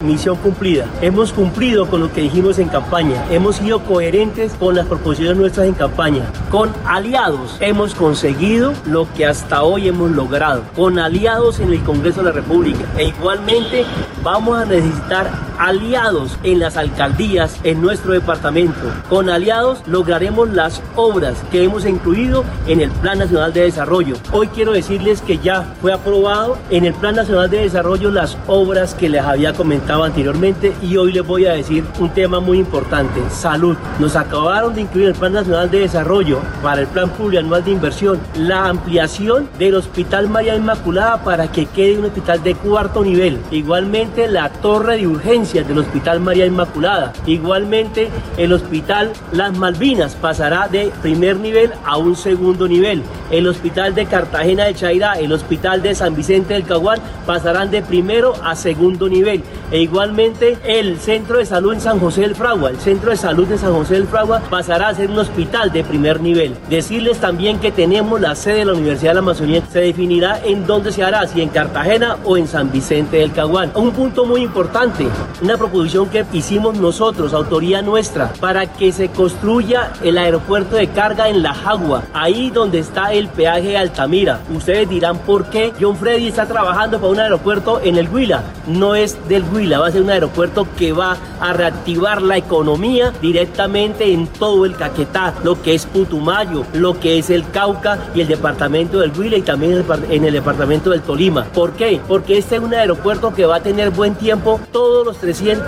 misión cumplida. Hemos cumplido con lo que dijimos en campaña. Hemos sido coherentes con las proposiciones nuestras en campaña. Con aliados hemos conseguido lo que hasta hoy hemos logrado. Con aliados en el Congreso de la República. E igualmente vamos a necesitar aliados en las alcaldías en nuestro departamento. Con aliados lograremos las obras que hemos incluido en el Plan Nacional de Desarrollo. Hoy quiero decirles que ya fue aprobado en el Plan Nacional de Desarrollo las obras que les había comentado anteriormente, y hoy les voy a decir un tema muy importante: salud. Nos acabaron de incluir en el Plan Nacional de Desarrollo para el Plan Plurianual de Inversión la ampliación del Hospital María Inmaculada para que quede un hospital de 4º nivel. Igualmente la torre de urgencias del Hospital María Inmaculada. Igualmente el Hospital Las Malvinas pasará de 1er nivel a un 2º nivel. El Hospital de Cartagena de Chairá, el Hospital de San Vicente del Caguán pasarán de 1er a 2º nivel. E igualmente el Centro de Salud en San José del Fragua, el Centro de Salud de San José del Fragua pasará a ser un hospital de 1er nivel. Decirles también que tenemos la sede de la Universidad de la Amazonía. Se definirá en dónde se hará, si en Cartagena o en San Vicente del Caguán. Un punto muy importante, una proposición que hicimos nosotros, autoría nuestra, para que se construya el aeropuerto de carga en La Jagua, ahí donde está el peaje de Altamira. Ustedes dirán por qué John Freddy está trabajando para un aeropuerto en el Huila. No es del Huila, va a ser un aeropuerto que va a reactivar la economía directamente en todo el Caquetá, lo que es Putumayo, lo que es el Cauca y el departamento del Huila, y también en el departamento del Tolima. ¿Por qué? Porque este es un aeropuerto que va a tener buen tiempo todos los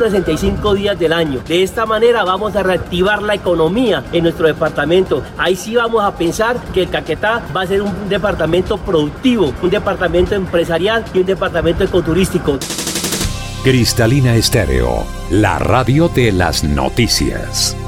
365 días del año. De esta manera vamos a reactivar la economía en nuestro departamento. Ahí sí vamos a pensar que el Caquetá va a ser un departamento productivo, un departamento empresarial y un departamento ecoturístico. Cristalina Estéreo, la radio de las noticias.